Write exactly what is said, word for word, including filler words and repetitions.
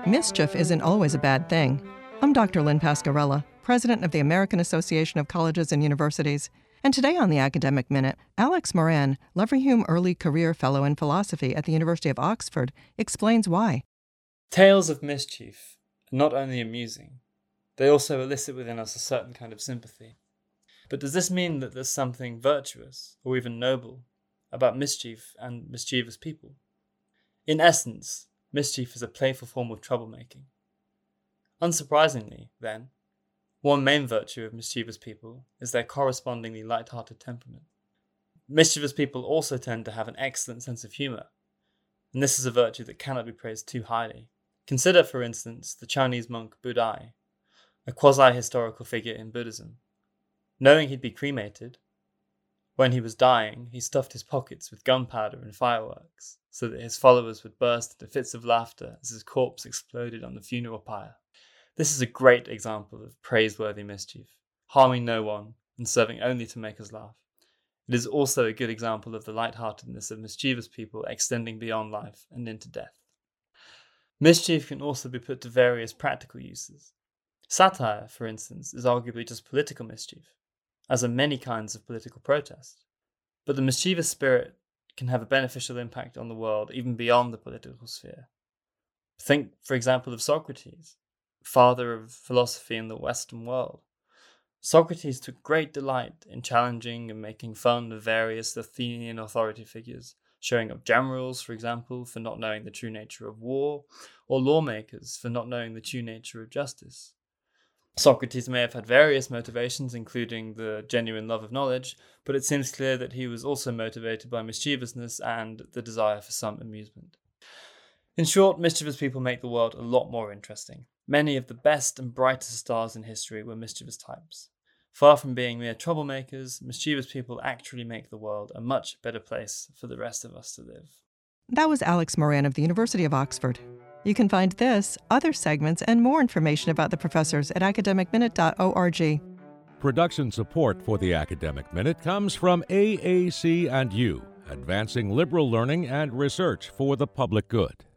Mischief isn't always a bad thing. I'm Doctor Lynn Pascarella, president of the American Association of Colleges and Universities. And today on the Academic Minute, Alex Moran, Leverhulme Early Career Fellow in Philosophy at the University of Oxford, explains why. Tales of mischief are not only amusing, they also elicit within us a certain kind of sympathy. But does this mean that there's something virtuous, or even noble, about mischief and mischievous people? In essence, mischief is a playful form of troublemaking. Unsurprisingly, then, one main virtue of mischievous people is their correspondingly light-hearted temperament. Mischievous people also tend to have an excellent sense of humour, and this is a virtue that cannot be praised too highly. Consider, for instance, the Chinese monk Budai, a quasi-historical figure in Buddhism. Knowing he'd be cremated, when he was dying, he stuffed his pockets with gunpowder and fireworks, so that his followers would burst into fits of laughter as his corpse exploded on the funeral pyre. This is a great example of praiseworthy mischief, harming no one and serving only to make us laugh. It is also a good example of the lightheartedness of mischievous people extending beyond life and into death. Mischief can also be put to various practical uses. Satire, for instance, is arguably just political mischief, as are many kinds of political protest. But the mischievous spirit can have a beneficial impact on the world even beyond the political sphere. Think, for example, of Socrates, father of philosophy in the Western world. Socrates took great delight in challenging and making fun of various Athenian authority figures, showing up generals, for example, for not knowing the true nature of war, or lawmakers for not knowing the true nature of justice. Socrates may have had various motivations, including the genuine love of knowledge, but it seems clear that he was also motivated by mischievousness and the desire for some amusement. In short, mischievous people make the world a lot more interesting. Many of the best and brightest stars in history were mischievous types. Far from being mere troublemakers, mischievous people actually make the world a much better place for the rest of us to live. That was Alex Moran of the University of Oxford. You can find this, other segments, and more information about the professors at academic minute dot org. Production support for the Academic Minute comes from A A C and U, advancing liberal learning and research for the public good.